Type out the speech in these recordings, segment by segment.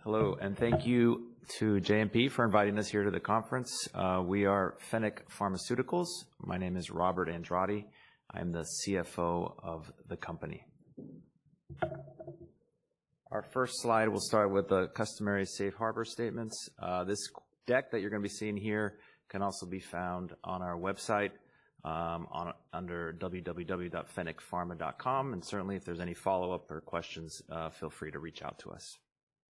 Hello, and thank you to JMP for inviting us here to the conference. We are Fennec Pharmaceuticals. My name is Robert Andrade. I'm the CFO of the company. Our first slide will start with the customary safe harbor statements. This deck that you're going to be seeing here can also be found on our website under www.fennecpharma.com. And certainly if there's any follow-up or questions, feel free to reach out to us.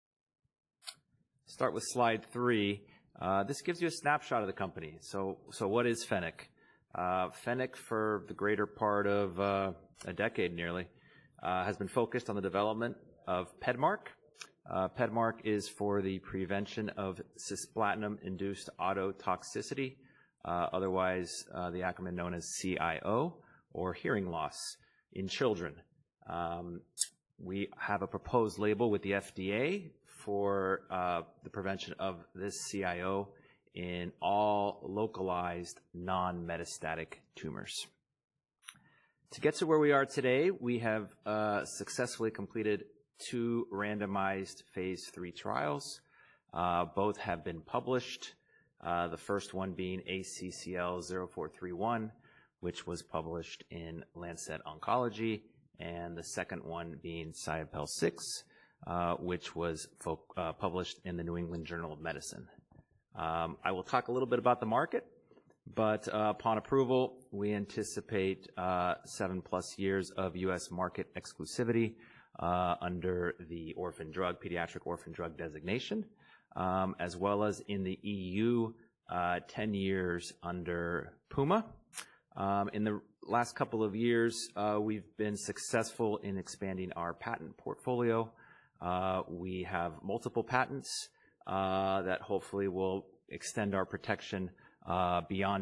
Start with slide 3. This gives you a snapshot of the company. So what is Fennec? Fennec, for the greater part of a decade nearly, has been focused on the development of PEDMARK. PEDMARK is for the prevention of cisplatin-induced ototoxicity, otherwise the acronym known as CIO, or hearing loss in children. We have a proposed label with the FDA for the prevention of this CIO in all localized non-metastatic tumors. To get to where we are today, we have successfully completed 2 randomized phase 3 trials. Both have been published. The first one being ACCL0431, which was published in Lancet Oncology, and the second one being SIOPEL-6, which was published in the New England Journal of Medicine. I will talk a little bit about the market, but upon approval, we anticipate 7+ years of U.S. market exclusivity under the pediatric orphan drug designation, as well as in the EU, 10 years under PUMA. In the last couple of years, we've been successful in expanding our patent portfolio. We have multiple patents that hopefully will extend our protection beyond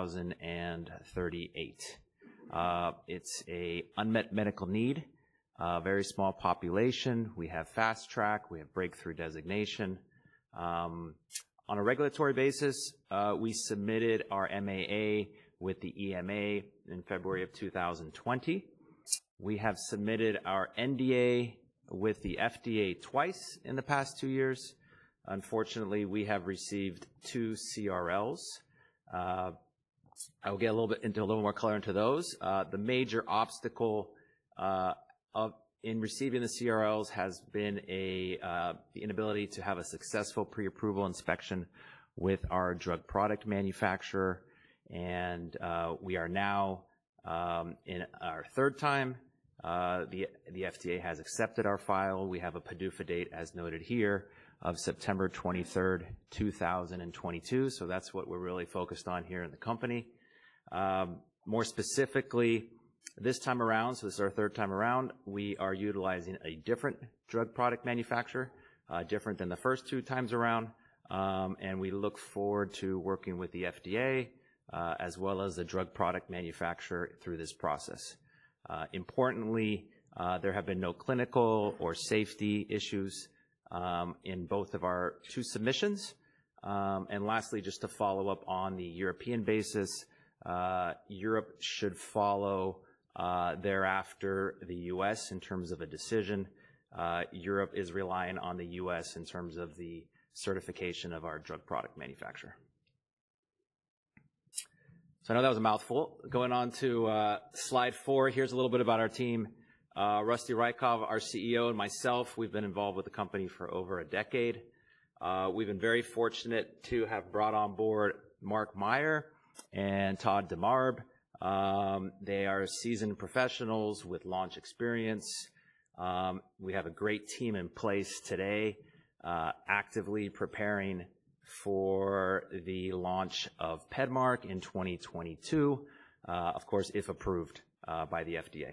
2038. It's an unmet medical need, very small population. We have fast track, we have breakthrough designation. On a regulatory basis, we submitted our MAA with the EMA in February of 2020. We have submitted our NDA with the FDA twice in the past 2 years. Unfortunately, we have received 2 CRLs. I will get into a little more color into those. The major obstacle in receiving the CRLs has been the inability to have a successful pre-approval inspection with our drug product manufacturer. And we are now in our 3rd time. The FDA has accepted our file. We have a PDUFA date, as noted here, of September 23rd, 2022. So that's what we're really focused on here in the company. More specifically, this time around, so this is our 3rd time around, we are utilizing a different drug product manufacturer, different than the first 2 times around. And we look forward to working with the FDA, as well as the drug product manufacturer through this process. Importantly, there have been no clinical or safety issues in both of our 2 submissions. And lastly, just to follow up on the European basis, Europe should follow thereafter the U.S. in terms of a decision. Europe is relying on the U.S. in terms of the certification of our drug product manufacturer. So I know that was a mouthful. Going on to slide 4, here's a little bit about our team. Rusty Raykov, our CEO, and myself, we've been involved with the company for over a decade. We've been very fortunate to have brought on board Mark Meyer and Todd DeMarb. They are seasoned professionals with launch experience. We have a great team in place today, actively preparing for the launch of PEDMARK in 2022, of course, if approved by the FDA.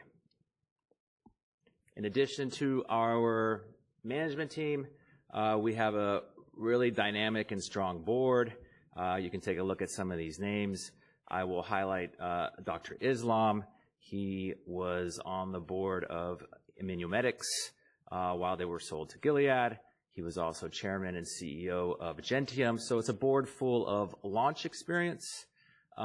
In addition to our management team, we have a really dynamic and strong board. You can take a look at some of these names. I will highlight Dr. Islam. He was on the board of Immunomedics while they were sold to Gilead. He was also chairman and CEO of Gentium. So it's a board full of launch experience,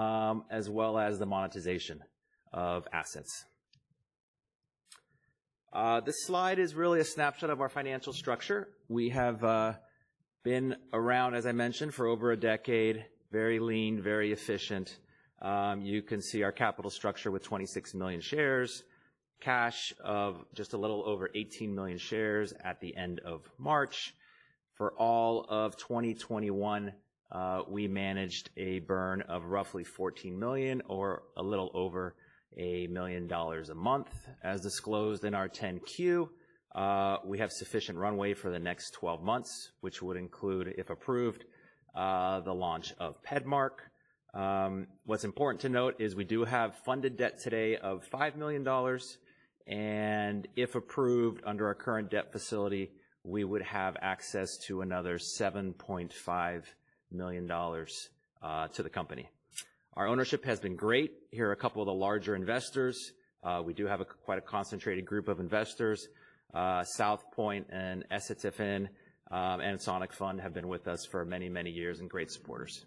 as well as the monetization of assets. This slide is really a snapshot of our financial structure. We have been around, as I mentioned, for over a decade, very lean, very efficient. You can see our capital structure with 26 million shares, cash of just a little over 18 million shares at the end of March. For all of 2021, we managed a burn of roughly 14 million, or a little over $1 million a month. As disclosed in our 10-Q, we have sufficient runway for the next 12 months, which would include, if approved, the launch of PEDMARK. What's important to note is we do have funded debt today of $5 million, and if approved under our current debt facility, we would have access to another $7.5 million to the company. Our ownership has been great. Here are a couple of the larger investors. We do have quite a concentrated group of investors. South Point and Esetifin and Sonic Fund have been with us for many, many years and great supporters.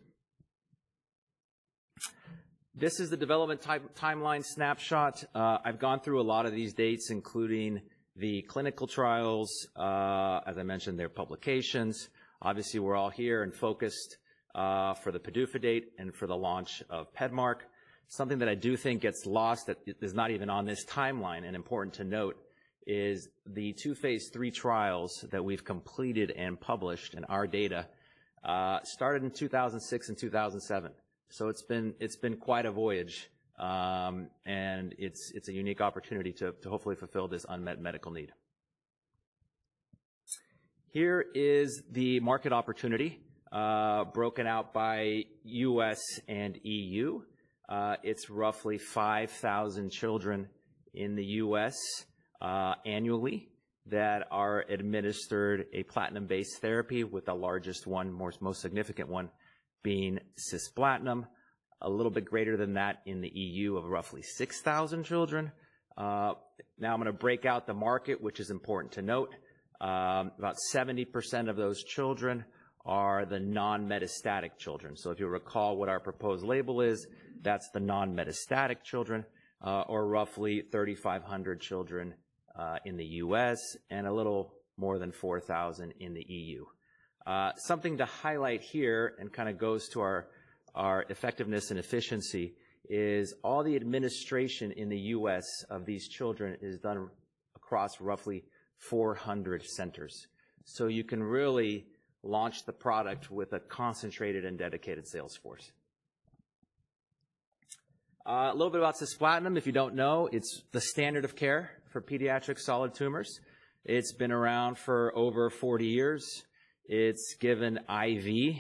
This is the development timeline snapshot. I've gone through a lot of these dates, including the clinical trials, as I mentioned, their publications. Obviously, we're all here and focused for the PDUFA date and for the launch of PEDMARK. Something that I do think gets lost that is not even on this timeline and important to note is the 2 phase 3 trials that we've completed and published in our data started in 2006 and 2007. So it's been quite a voyage, and it's a unique opportunity to hopefully fulfill this unmet medical need. Here is the market opportunity broken out by U.S. and EU. It's roughly 5,000 children in the U.S. Annually that are administered a platinum-based therapy, with the largest one, most significant one, being cisplatin. A little bit greater than that in the EU of roughly 6,000 children. Now I'm going to break out the market, which is important to note. About 70% of those children are the non-metastatic children. So if you recall what our proposed label is, that's the non-metastatic children, or roughly 3,500 children in the U.S. and a little more than 4,000 in the EU. Something to highlight here, and kind of goes to our effectiveness and efficiency, is all the administration in the U.S. of these children is done across roughly 400 centers. So you can really launch the product with a concentrated and dedicated sales force. A little bit about cisplatin. If you don't know, it's the standard of care for pediatric solid tumors. It's been around for over 40 years. It's given IV,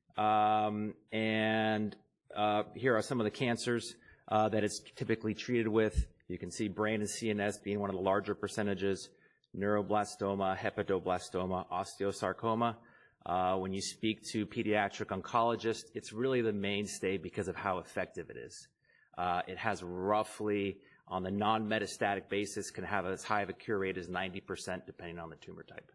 and here are some of the cancers that it's typically treated with. You can see brain and CNS being one of the larger percentages, neuroblastoma, hepatoblastoma, osteosarcoma. When you speak to pediatric oncologists, it's really the mainstay because of how effective it is. It has roughly, on the non-metastatic basis, can have as high of a cure rate as 90% depending on the tumor type.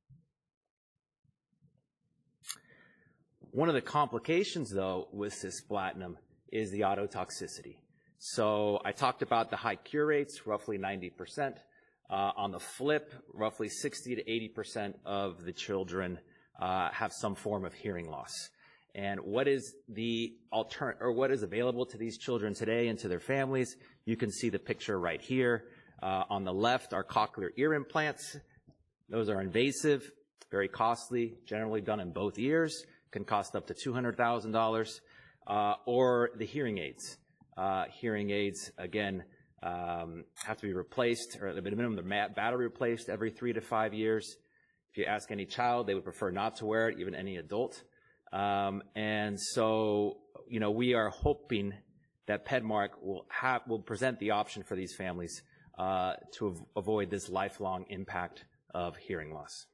One of the complications, though, with cisplatin is the ototoxicity. So I talked about the high cure rates, roughly 90%. On the flip, roughly 60 to 80% of the children have some form of hearing loss. And what is what is available to these children today and to their families? You can see the picture right here. On the left are cochlear ear implants. Those are invasive, very costly, generally done in both ears, can cost up to $200,000, or the hearing aids. Hearing aids, again, have to be replaced, or at the minimum, they're battery replaced every 3 to 5 years. If you ask any child, they would prefer not to wear it, even any adult. And so, we are hoping that PEDMARK will present the option for these families to avoid this lifelong impact of hearing loss.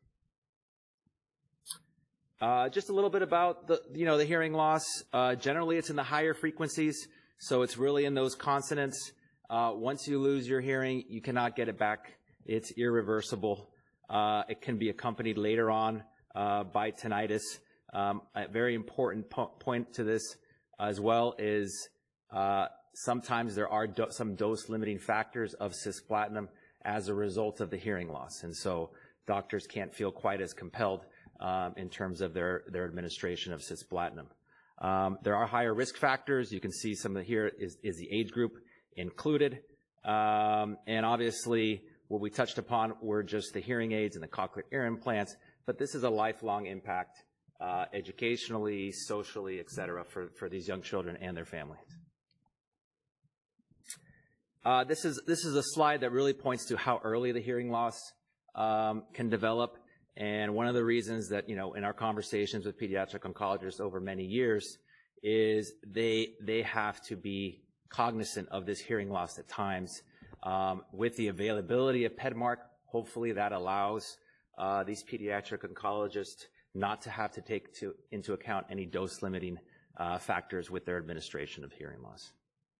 Just a little bit about the hearing loss. Generally, it's in the higher frequencies, so it's really in those consonants. Once you lose your hearing, you cannot get it back. It's irreversible. It can be accompanied later on by tinnitus. A very important point to this as well is sometimes there are some dose-limiting factors of cisplatin, as a result of the hearing loss. And so doctors can't feel quite as compelled in terms of their administration of cisplatin. There are higher risk factors. You can see some of here is the age group included. And obviously, what we touched upon were just the hearing aids and the cochlear ear implants, but this is a lifelong impact, educationally, socially, et cetera, for these young children and their families. This is a slide that really points to how early the hearing loss can develop. And one of the reasons that, in our conversations with pediatric oncologists over many years is they have to be cognizant of this hearing loss at times. With the availability of PEDMARK, hopefully that allows these pediatric oncologists not to have to take into account any dose-limiting factors with their administration of hearing loss.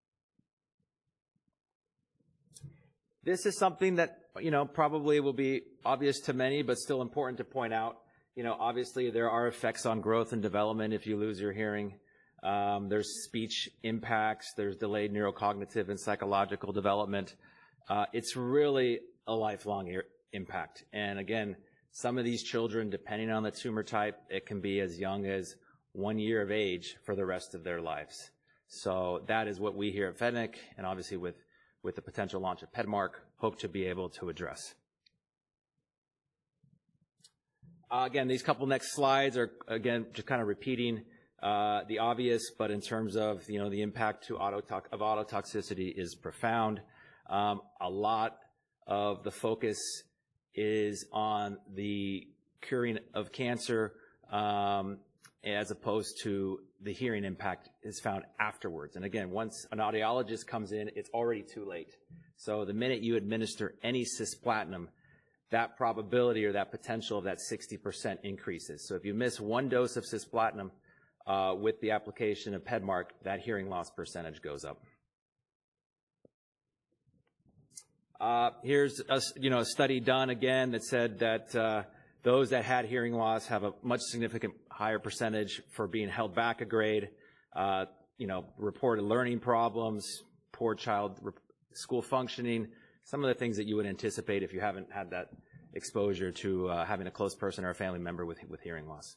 This is something that, probably will be obvious to many, but still important to point out. Obviously there are effects on growth and development if you lose your hearing. There's speech impacts, there's delayed neurocognitive and psychological development. It's really a lifelong impact. And again, some of these children, depending on the tumor type, it can be as young as 1 year of age for the rest of their lives. So that is what we here at FEDNC, and obviously with the potential launch of PEDMARK, hope to be able to address. Again, these couple next slides are, again, just kind of repeating the obvious, but in terms of, the impact of ototoxicity is profound. A lot of the focus is on the curing of cancer, as opposed to the hearing impact is found afterwards. And again, once an audiologist comes in, it's already too late. So the minute you administer any cisplatin, that probability or that potential of that 60% increases. So if you miss one dose of cisplatin with the application of PEDMARK, that hearing loss percentage goes up. Here's a study done again that said that those that had hearing loss have a much significant higher percentage for being held back a grade, reported learning problems, poor child school functioning, some of the things that you would anticipate if you haven't had that exposure to having a close person or a family member with hearing loss.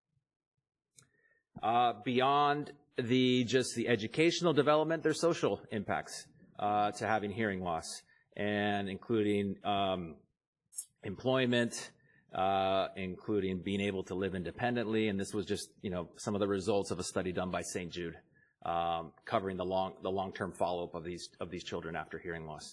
Beyond just the educational development, there's social impacts to having hearing loss, and including employment, including being able to live independently. And this was just, some of the results of a study done by St. Jude, covering the long-term follow-up of these children after hearing loss.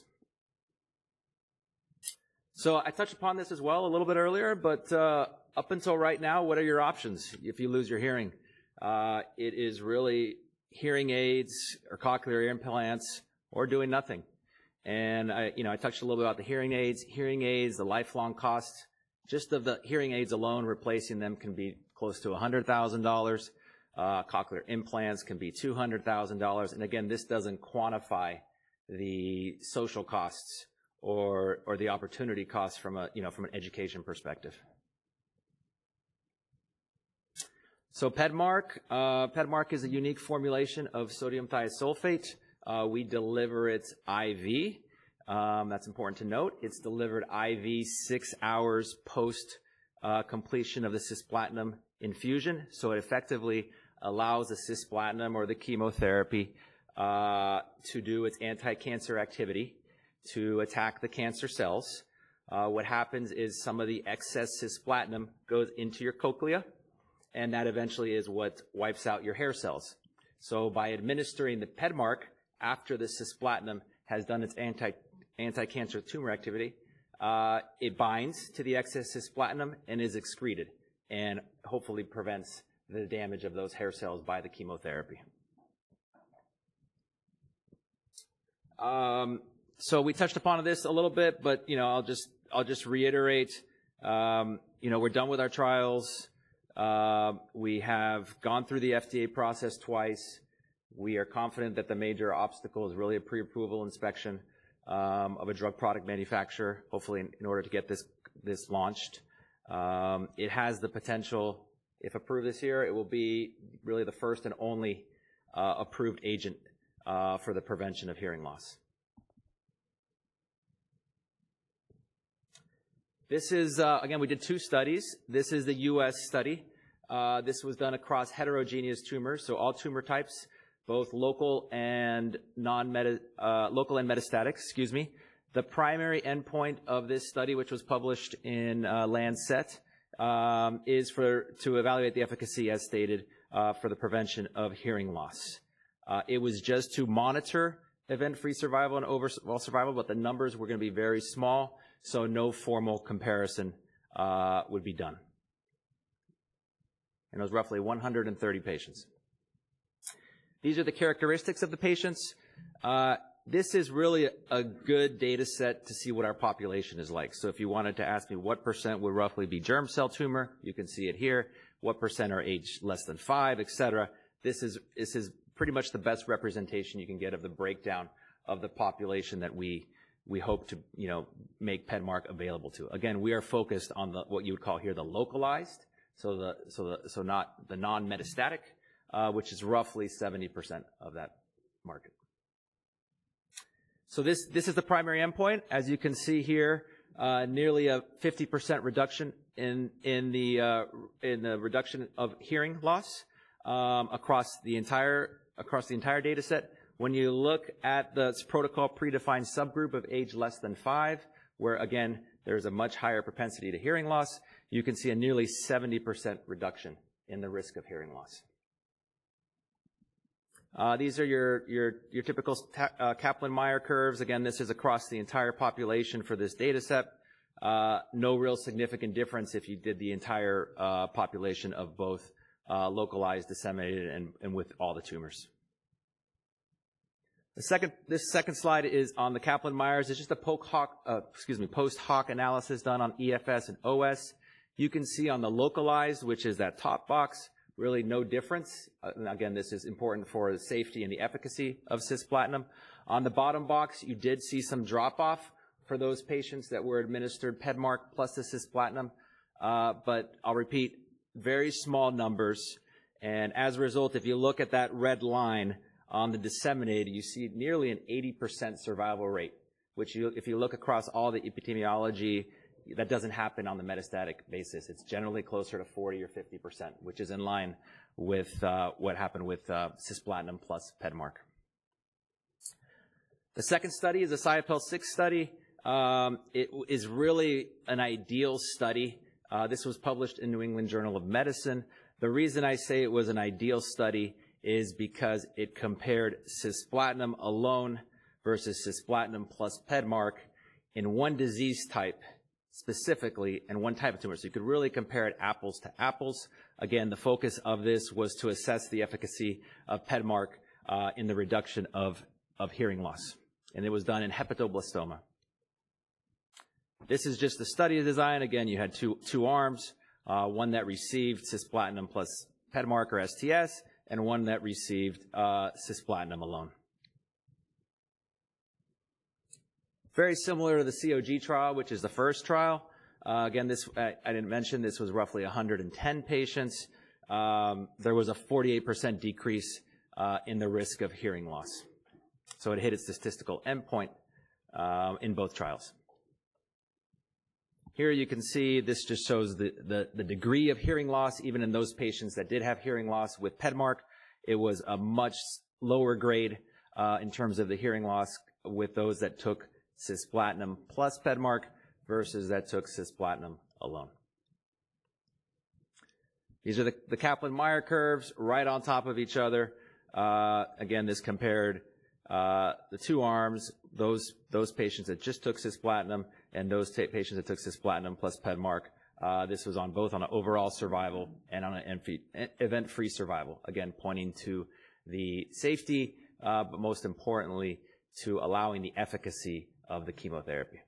So I touched upon this as well a little bit earlier, but up until right now, what are your options if you lose your hearing? It is really hearing aids or cochlear ear implants or doing nothing. And I touched a little bit about the hearing aids. Hearing aids, the lifelong cost, just of the hearing aids alone, replacing them can be close to $100,000. Cochlear implants can be $200,000. And again, this doesn't quantify the social costs or the opportunity costs from an education perspective. So PEDMARK is a unique formulation of sodium thiosulfate. We deliver it IV. That's important to note. It's delivered IV 6 hours post completion of the cisplatin infusion. So it effectively allows the cisplatin or the chemotherapy to do its anti-cancer activity to attack the cancer cells. What happens is some of the excess cisplatin goes into your cochlea, and that eventually is what wipes out your hair cells. So by administering the PEDMARK after the cisplatin has done its anti-cancer tumor activity, it binds to the excess cisplatin and is excreted, and hopefully prevents the damage of those hair cells by the chemotherapy. So we touched upon this a little bit, but I'll just reiterate. We're done with our trials. We have gone through the FDA process twice. We are confident that the major obstacle is really a pre-approval inspection of a drug product manufacturer, hopefully in order to get this launched. It has the potential, if approved this year, it will be really the first and only approved agent for the prevention of hearing loss. This is, again, we did 2 studies. This is the U.S. study. This was done across heterogeneous tumors, so all tumor types, both local and local and metastatic, excuse me. The primary endpoint of this study, which was published in Lancet, is to evaluate the efficacy, as stated, for the prevention of hearing loss. It was just to monitor event-free survival and overall survival, but the numbers were going to be very small, so no formal comparison would be done. And it was roughly 130 patients. These are the characteristics of the patients. This is really a good data set to see what our population is like. So if you wanted to ask me what % would roughly be germ cell tumor, you can see it here. What % are age less than 5, et cetera. This is pretty much the best representation you can get of the breakdown of the population that we hope to, make PEDMARK available to. Again, we are focused on what you would call here the localized, so not the non-metastatic, which is roughly 70% of that market. So this is the primary endpoint. As you can see here, nearly a 50% reduction in the reduction of hearing loss across the entire data set. When you look at the protocol predefined subgroup of age less than 5, where again there's a much higher propensity to hearing loss, you can see a nearly 70% reduction in the risk of hearing loss. These are your typical Kaplan-Meier curves. Again, this is across the entire population for this data set. No real significant difference if you did the entire population of both localized, disseminated, and with all the tumors. This second slide is on the Kaplan-Meiers. It's just a post hoc analysis done on EFS and OS. You can see on the localized, which is that top box, really no difference. And again, this is important for the safety and the efficacy of cisplatin. On the bottom box, you did see some drop-off for those patients that were administered PEDMARK plus the cisplatin. But I'll repeat, very small numbers. And as a result, if you look at that red line on the disseminated, you see nearly an 80% survival rate, which if you look across all the epidemiology, that doesn't happen on the metastatic basis. It's generally closer to 40 or 50%, which is in line with what happened with cisplatin plus PEDMARK. The second study is a SIOPEL-6 study. It is really an ideal study. This was published in New England Journal of Medicine. The reason I say it was an ideal study is because it compared cisplatin alone versus cisplatin plus PEDMARK in one disease type specifically and one type of tumor. So you could really compare it apples to apples. Again, the focus of this was to assess the efficacy of PEDMARK in the reduction of hearing loss. And it was done in hepatoblastoma. This is just the study design. Again, you had two arms, one that received cisplatin plus PEDMARK or STS, and one that received cisplatin alone. Very similar to the COG trial, which is the first trial. Again, this I didn't mention, this was roughly 110 patients. There was a 48% decrease in the risk of hearing loss. So it hit its statistical endpoint in both trials. Here you can see this just shows the degree of hearing loss, even in those patients that did have hearing loss with PEDMARK. It was a much lower grade in terms of the hearing loss with those that took cisplatin plus PEDMARK versus that took cisplatin alone. These are the Kaplan-Meier curves right on top of each other. Again, this compared the two arms, those patients that just took cisplatin and those patients that took cisplatin plus PEDMARK. This was on both on an overall survival and on an event-free survival. Again, pointing to the safety, but most importantly, to allowing the efficacy of the chemotherapy.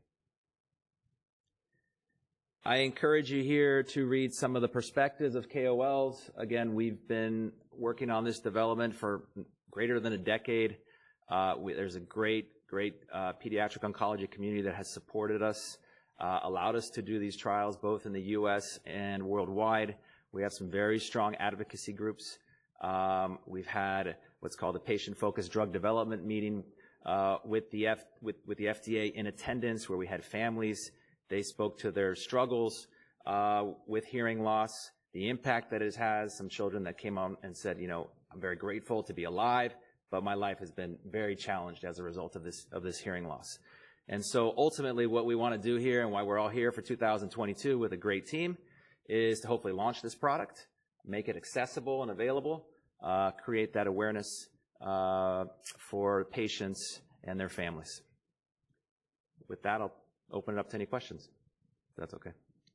I encourage you here to read some of the perspectives of KOLs. Again, we've been working on this development for greater than a decade. There's a great pediatric oncology community that has supported us, allowed us to do these trials both in the U.S. and worldwide. We have some very strong advocacy groups. We've had what's called a patient-focused drug development meeting with the FDA in attendance, where we had families They spoke to their struggles with hearing loss, the impact that it has. Some children that came on and said, I'm very grateful to be alive, but my life has been very challenged as a result of this hearing loss. And so ultimately what we want to do here, and why we're all here for 2022 with a great team, is to hopefully launch this product, make it accessible and available, create that awareness for patients and their families. With that, I'll open it up to any questions, if that's okay.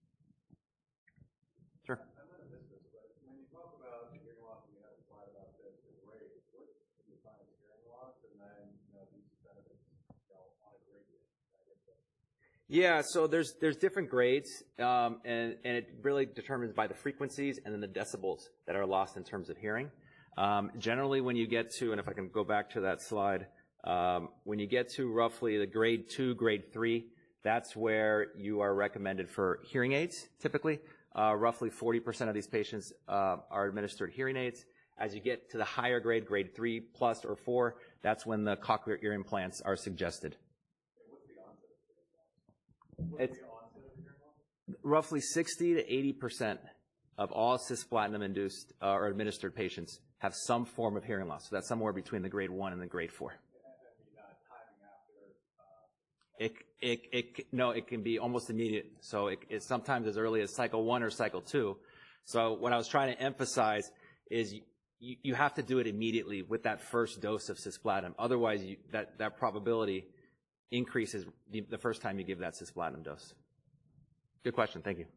Sure. I might have missed this, but when you talk about hearing loss, and you have a slide about the grade, what do you define as hearing loss, and then these benefits on a gradient? Yeah, so there's different grades, and it really determines by the frequencies and then the decibels that are lost in terms of hearing. Generally, when you get to, and if I can go back to that slide, when you get to roughly the grade 2, grade 3, that's where you are recommended for hearing aids, typically. Roughly 40% of these patients are administered hearing aids. As you get to the higher grade, grade 3 plus or 4, that's when the cochlear ear implants are suggested. It's roughly 60 to 80% of all cisplatin-induced or administered patients have some form of hearing loss. So that's somewhere between the grade 1 and the grade 4. No, it can be almost immediate. So it's sometimes as early as cycle 1 or cycle 2. So what I was trying to emphasize is you have to do it immediately with that first dose of cisplatin. Otherwise, that probability increases the first time you give that cisplatin dose. Good question. Thank you.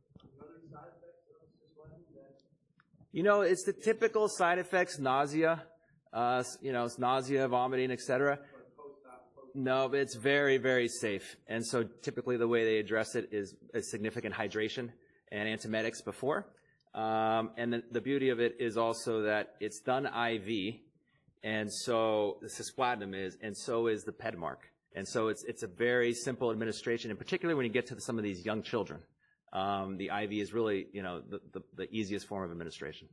It's the typical side effects: nausea, it's nausea, vomiting, etc. No, it's very, very safe. And so typically the way they address it is a significant hydration and antiemetics before. And then the beauty of it is also that it's done IV, and so the cisplatin is, and so is the Pedmark. And so it's a very simple administration, and particularly when you get to some of these young children. The IV is really, the easiest form of administration.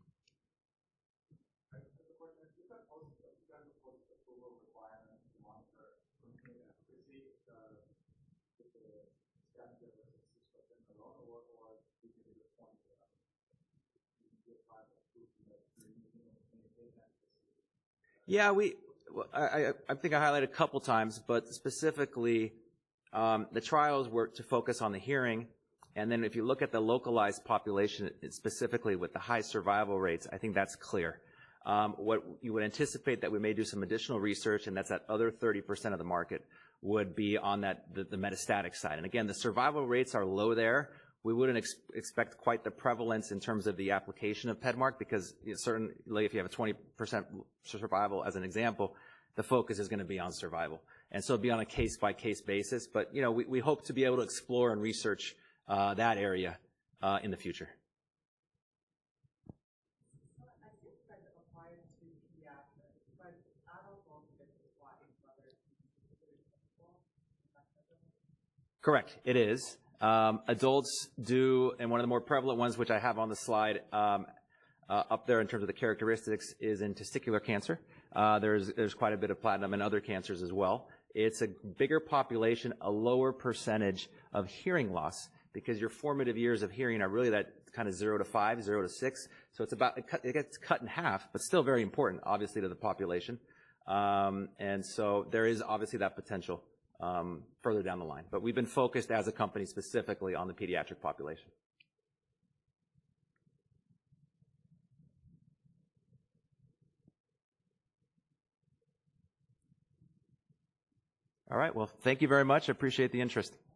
Yeah, I think I highlighted a couple times, but specifically, the trials were to focus on the hearing. And then if you look at the localized population, specifically with the high survival rates, I think that's clear. What you would anticipate that we may do some additional research, and that's that other 30% of the market, would be on the metastatic side. And again, the survival rates are low there. We wouldn't expect quite the prevalence in terms of the application of Pedmark, because certainly if you have a 20% survival as an example, the focus is going to be on survival. And so it'd be on a case-by-case basis. But, we hope to be able to explore and research that area in the future. Correct, it is. Adults do, and one of the more prevalent ones, which I have on the slide up there in terms of the characteristics, is in testicular cancer. There's quite a bit of platinum in other cancers as well. It's a bigger population, a lower percentage of hearing loss, because your formative years of hearing are really that kind of 0 to 5, 0 to 6. So it gets cut in half, but still very important, obviously, to the population. And so there is obviously that potential further down the line. But we've been focused as a company specifically on the pediatric population. All right. Well, thank you very much. I appreciate the interest.